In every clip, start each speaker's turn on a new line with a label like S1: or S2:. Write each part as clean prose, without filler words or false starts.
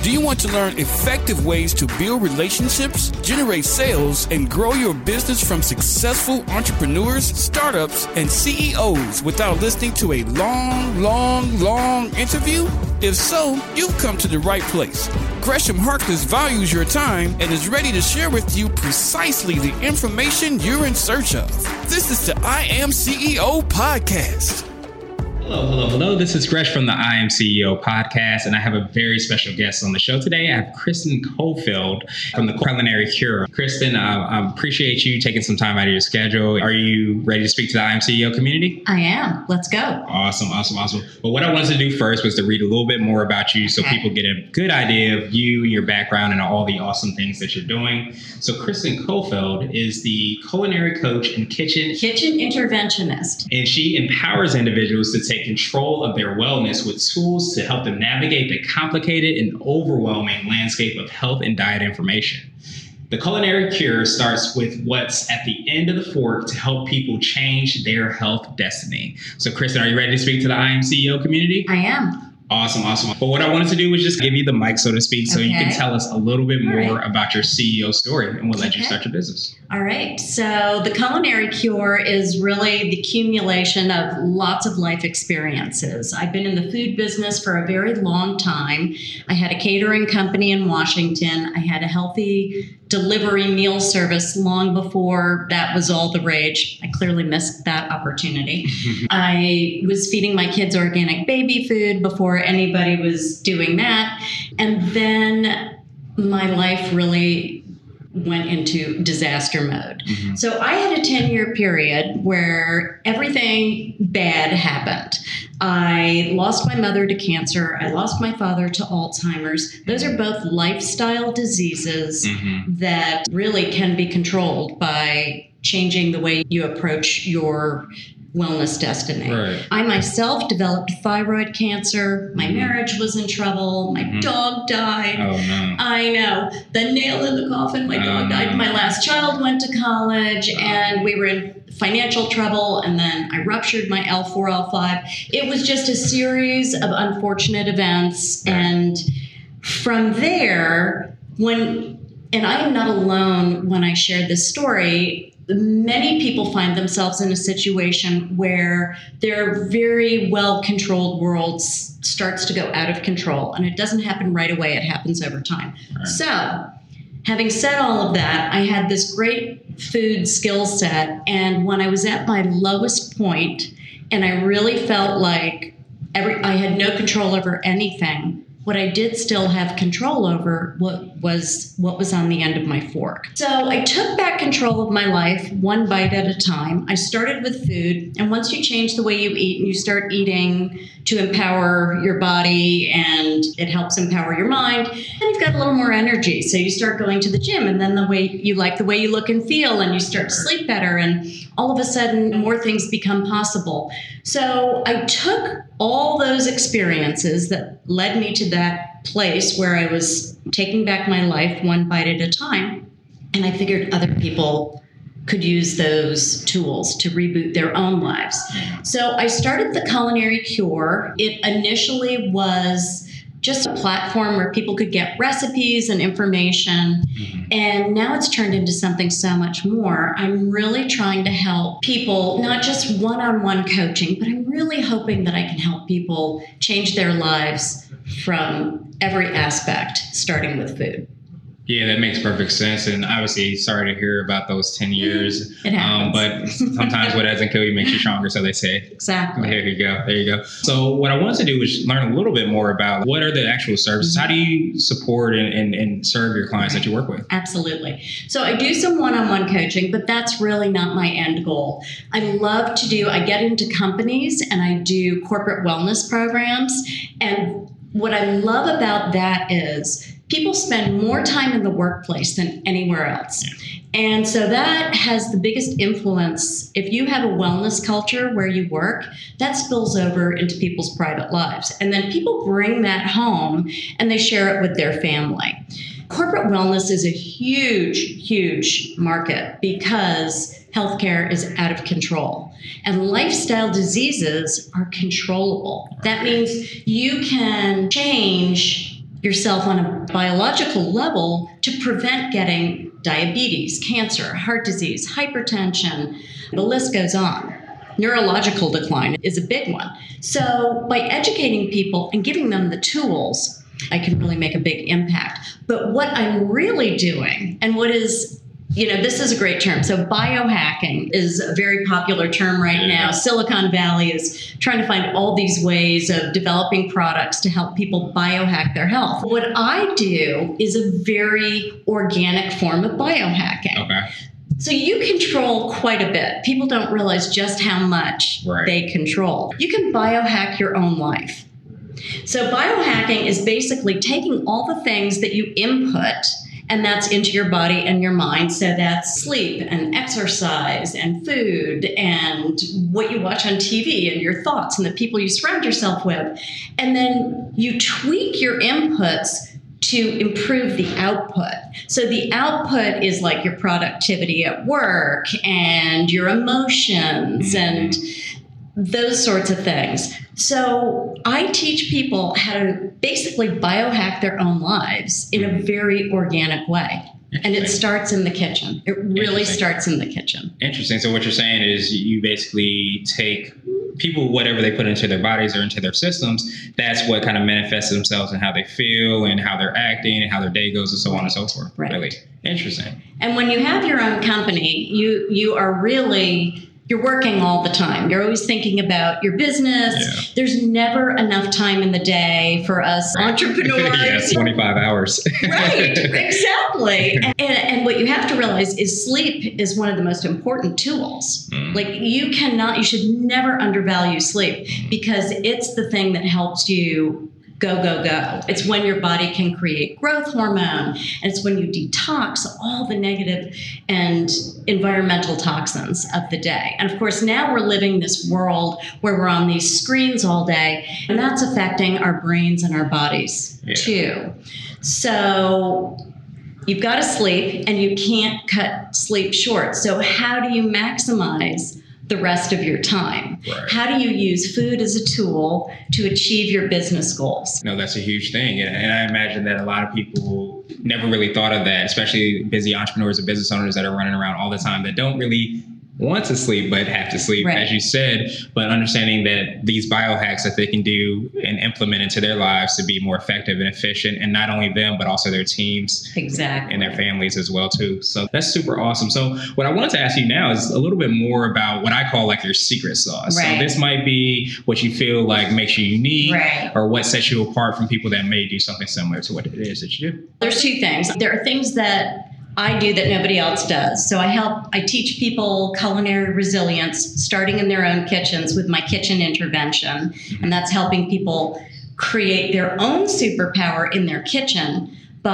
S1: Do you want to learn effective ways to build relationships, generate sales, and grow your business from successful entrepreneurs, startups, and CEOs without listening to a long interview? If so, you've come to the right place. Gresham Harkless values your time and is ready to share with you precisely the information you're in search of. This is the I Am CEO podcast.
S2: Hello. This is Gresh from the I Am CEO podcast, and I have a very special guest on the show today. I have Kristen Cofield from the Culinary Cure. Kristen, I appreciate you taking some time out of your schedule. Are you ready to speak to the I Am CEO community?
S3: I am. Let's go.
S2: Awesome. Well, what I wanted to do first was to read a little bit more about you so people get a good idea of you, your background, and all the awesome things that you're doing. So Kristen Cofield is the culinary coach and kitchen
S3: interventionist.
S2: And she empowers individuals to take control of their wellness with tools to help them navigate the complicated and overwhelming landscape of health and diet information. The Culinary Cure starts with what's at the end of the fork to help people change their health destiny. So, Kristen, are you ready to speak to the I Am CEO community?
S3: I am.
S2: Awesome. But what I wanted to do was just give you the mic, so to speak, so you can tell us a little bit more about your CEO story, and we'll let you start your business.
S3: All right. So the Culinary Cure is really the accumulation of lots of life experiences. I've been in the food business for a very long time. I had a catering company in Washington. I had a healthy delivery meal service long before that was all the rage. I clearly missed that opportunity. I was feeding my kids organic baby food before anybody was doing that. And then my life really went into disaster mode. So I had a 10-year period where everything bad happened. I lost my mother to cancer. I lost my father to Alzheimer's. Those are both lifestyle diseases that really can be controlled by changing the way you approach your wellness destiny.
S2: Right.
S3: I myself developed thyroid cancer. My marriage was in trouble. My dog died.
S2: Oh, no.
S3: I know. The nail in the coffin. My dog died. My last child went to college, and we were in financial trouble, and then I ruptured my L4, L5. It was just a series of unfortunate events. And from there, and I am not alone when I shared this story, many people find themselves in a situation where their very well-controlled world starts to go out of control. And it doesn't happen right away. It happens over time. Right. So, having said all of that, I had this great food skill set. And when I was at my lowest point, and I really felt like I had no control over anything, what I did still have control over what was on the end of my fork. So I took back control of my life one bite at a time. I started with food. And once you change the way you eat and you start eating to empower your body, and it helps empower your mind, then you've got a little more energy. So you start going to the gym, and then the way you look and feel, and you start to sleep better, and all of a sudden more things become possible. So I took all those experiences that led me to that place where I was taking back my life one bite at a time, and I figured other people could use those tools to reboot their own lives. So I started the Culinary Cure. It initially was just a platform where people could get recipes and information. And now it's turned into something so much more. I'm really trying to help people, not just one-on-one coaching, but I'm really hoping that I can help people change their lives from every aspect, starting with food.
S2: Yeah, that makes perfect sense. And obviously, sorry to hear about those 10 years.
S3: It happens.
S2: But sometimes what doesn't kill you makes you stronger, so they say.
S3: Exactly.
S2: There you go. So what I wanted to do was learn a little bit more about what are the actual services? How do you support and serve your clients that you work with?
S3: Absolutely. So I do some one-on-one coaching, but that's really not my end goal. I get into companies and I do corporate wellness programs. And what I love about that is people spend more time in the workplace than anywhere else. And so that has the biggest influence. If you have a wellness culture where you work, that spills over into people's private lives. And then people bring that home and they share it with their family. Corporate wellness is a huge, huge market because healthcare is out of control. And lifestyle diseases are controllable. That means you can change yourself on a biological level to prevent getting diabetes, cancer, heart disease, hypertension. The list goes on. Neurological decline is a big one. So by educating people and giving them the tools, I can really make a big impact. But what I'm really doing, and what is, this is a great term. So biohacking is a very popular term right now. Silicon Valley is trying to find all these ways of developing products to help people biohack their health. What I do is a very organic form of biohacking.
S2: Okay.
S3: So you control quite a bit. People don't realize just how much they control. You can biohack your own life. So biohacking is basically taking all the things that you input, and that's into your body and your mind. So that's sleep and exercise and food and what you watch on TV and your thoughts and the people you surround yourself with. And then you tweak your inputs to improve the output. So the output is like your productivity at work and your emotions and those sorts of things. So I teach people how to basically biohack their own lives in a very organic way. And it starts in the kitchen. It really starts in the kitchen.
S2: Interesting. So what you're saying is you basically take people, whatever they put into their bodies or into their systems, that's what kind of manifests themselves in how they feel and how they're acting and how their day goes and so on and so forth.
S3: Right.
S2: Really interesting.
S3: And when you have your own company, you are really... You're working all the time. You're always thinking about your business. Yeah. There's never enough time in the day for us entrepreneurs.
S2: 25 hours.
S3: Right, exactly. And what you have to realize is sleep is one of the most important tools. Like you should never undervalue sleep because it's the thing that helps you go, go, go. It's when your body can create growth hormone, and it's when you detox all the negative and environmental toxins of the day. And of course, now we're living this world where we're on these screens all day, and that's affecting our brains and our bodies too. So you've got to sleep, and you can't cut sleep short. So how do you maximize the rest of your time? Right. How do you use food as a tool to achieve your business goals?
S2: No, that's a huge thing. And I imagine that a lot of people never really thought of that, especially busy entrepreneurs and business owners that are running around all the time that don't really want to sleep but have to sleep, as you said, but understanding that these biohacks that they can do and implement into their lives to be more effective and efficient, and not only them, but also their teams and their families as well, too. So that's super awesome. So what I wanted to ask you now is a little bit more about what I call like your secret sauce. So this might be what you feel like makes you unique or what sets you apart from people that may do something similar to what it is that you do.
S3: There's two things. There are things that I do that nobody else does. So I teach people culinary resilience, starting in their own kitchens with my kitchen intervention. And that's helping people create their own superpower in their kitchen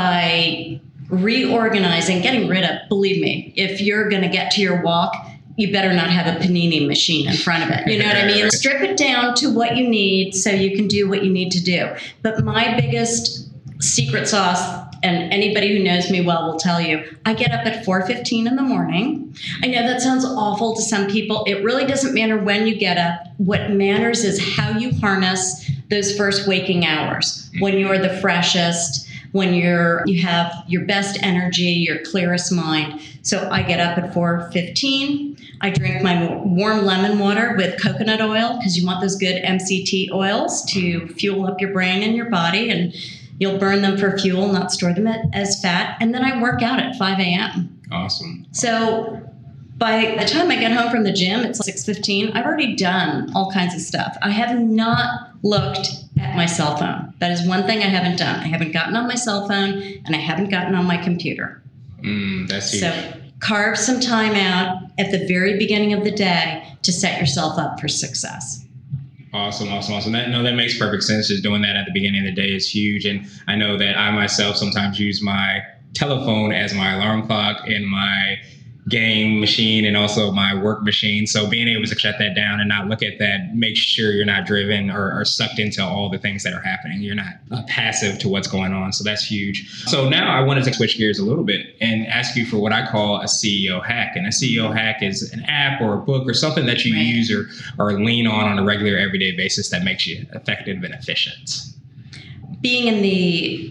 S3: by reorganizing, getting rid of, believe me, if you're going to get to your walk, you better not have a panini machine in front of it. You know what I mean? Strip it down to what you need so you can do what you need to do. But my biggest secret sauce, and anybody who knows me well will tell you, I get up at 4:15 in the morning. I know that sounds awful to some people. It really doesn't matter when you get up. What matters is how you harness those first waking hours, when you're the freshest, when you have your best energy, your clearest mind. So I get up at 4:15. I drink my warm lemon water with coconut oil because you want those good MCT oils to fuel up your brain and your body, and you'll burn them for fuel, not store them as fat. And then I work out at 5 a.m.
S2: Awesome.
S3: So by the time I get home from the gym, it's 6:15. I've already done all kinds of stuff. I have not looked at my cell phone. That is one thing I haven't done. I haven't gotten on my cell phone, and I haven't gotten on my computer.
S2: That's huge.
S3: So carve some time out at the very beginning of the day to set yourself up for success.
S2: Awesome. That makes perfect sense. Just doing that at the beginning of the day is huge. And I know that I myself sometimes use my telephone as my alarm clock and my game machine and also my work machine. So being able to shut that down and not look at that makes sure you're not driven or sucked into all the things that are happening. You're not passive to what's going on. So that's huge. So now I wanted to switch gears a little bit and ask you for what I call a CEO hack. And a CEO hack is an app or a book or something that you use or lean on a regular everyday basis that makes you effective and efficient.
S3: being in the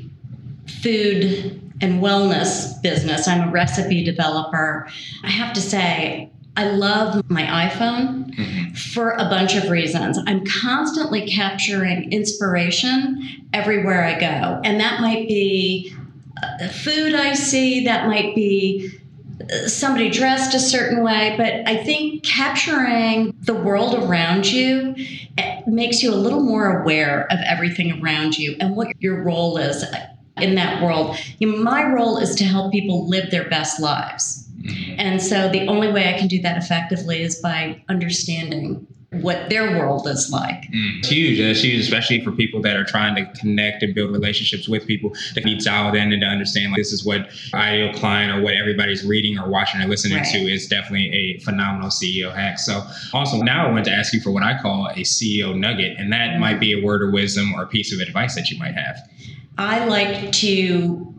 S3: food and wellness business, I'm a recipe developer. I have to say, I love my iPhone for a bunch of reasons. I'm constantly capturing inspiration everywhere I go. And that might be food I see, that might be somebody dressed a certain way, but I think capturing the world around you makes you a little more aware of everything around you and what your role is in that world. My role is to help people live their best lives. And so the only way I can do that effectively is by understanding what their world is like.
S2: It's huge. That's huge, especially for people that are trying to connect and build relationships with people that be dialed in and to understand this is what ideal client or what everybody's reading or watching or listening to is definitely a phenomenal CEO hack. So also now I want to ask you for what I call a CEO nugget, and that might be a word of wisdom or a piece of advice that you might have. I
S3: like to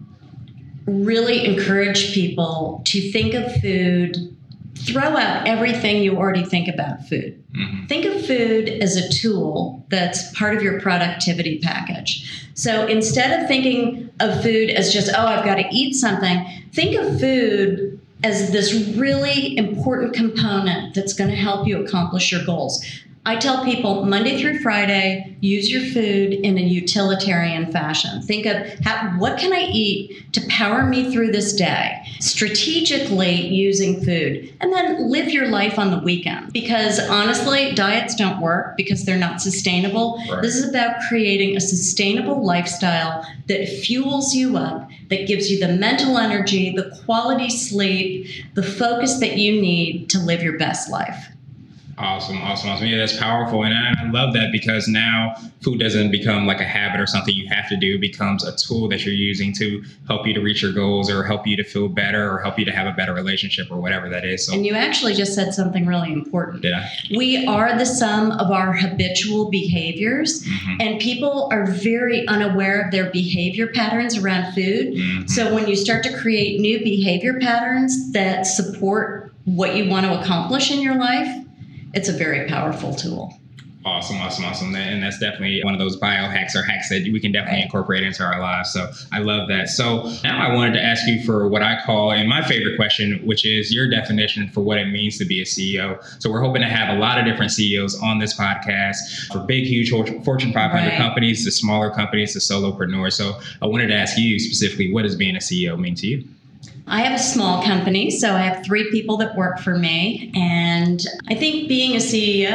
S3: really encourage people to think of food, throw out everything you already think about food. Think of food as a tool that's part of your productivity package. So instead of thinking of food as just, I've got to eat something, think of food as this really important component that's going to help you accomplish your goals. I tell people Monday through Friday, use your food in a utilitarian fashion. Think of what can I eat to power me through this day? Strategically using food, and then live your life on the weekend. Because honestly, diets don't work because they're not sustainable. Right. This is about creating a sustainable lifestyle that fuels you up, that gives you the mental energy, the quality sleep, the focus that you need to live your best life.
S2: Awesome. Yeah, that's powerful. And I love that because now food doesn't become like a habit or something you have to do. It becomes a tool that you're using to help you to reach your goals or help you to feel better or help you to have a better relationship or whatever that is. So,
S3: and you actually just said something really important.
S2: Did I?
S3: We are the sum of our habitual behaviors, and people are very unaware of their behavior patterns around food. So when you start to create new behavior patterns that support what you want to accomplish in your life, it's a very powerful tool.
S2: Awesome. And that's definitely one of those biohacks or hacks that we can definitely incorporate into our lives. So I love that. So now I wanted to ask you for what I call, and my favorite question, which is your definition for what it means to be a CEO. So we're hoping to have a lot of different CEOs on this podcast, for big, huge Fortune 500 companies, to smaller companies, to solopreneurs. So I wanted to ask you specifically, what does being a CEO mean to you?
S3: I have a small company, so I have 3 people that work for me. And I think being a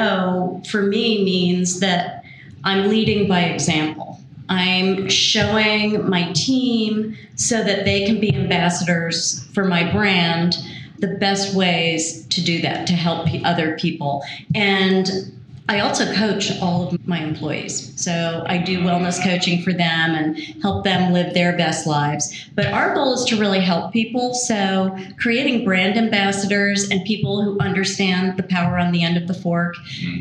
S3: CEO for me means that I'm leading by example. I'm showing my team so that they can be ambassadors for my brand, the best ways to do that, to help other people. And I also coach all of my employees. So I do wellness coaching for them and help them live their best lives. But our goal is to really help people. So creating brand ambassadors and people who understand the power on the end of the fork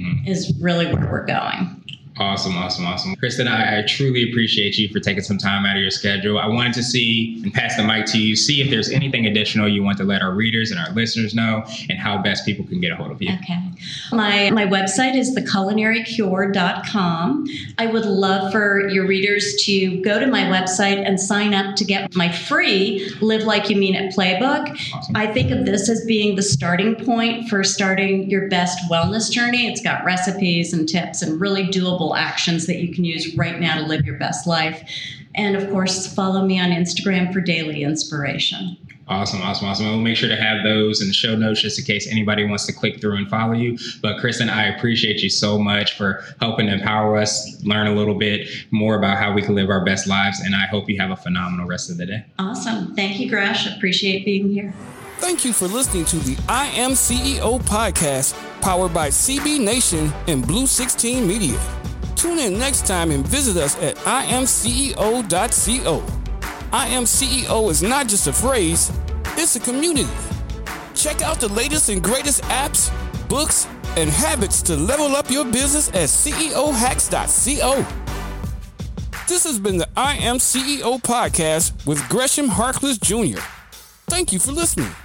S3: is really where we're going.
S2: Awesome. Kristen, I truly appreciate you for taking some time out of your schedule. I wanted to see and pass the mic to you, see if there's anything additional you want to let our readers and our listeners know and how best people can get a hold of you.
S3: Okay. My website is theculinarycure.com. I would love for your readers to go to my website and sign up to get my free Live Like You Mean It playbook. Awesome. I think of this as being the starting point for starting your best wellness journey. It's got recipes and tips and really doable actions that you can use right now to live your best life. And of course, follow me on Instagram for daily inspiration.
S2: Awesome. We'll make sure to have those in the show notes just in case anybody wants to click through and follow you. But Kristen, I appreciate you so much for helping to empower us, learn a little bit more about how we can live our best lives. And I hope you have a phenomenal rest of the day.
S3: Awesome. Thank you, Gresh. Appreciate being here.
S1: Thank you for listening to the I Am CEO podcast, powered by CB Nation and Blue 16 Media. Tune in next time and visit us at imceo.co. I Am CEO is not just a phrase, it's a community. Check out the latest and greatest apps, books, and habits to level up your business at ceohacks.co. This has been the I Am CEO podcast with Gresham Harkless Jr. Thank you for listening.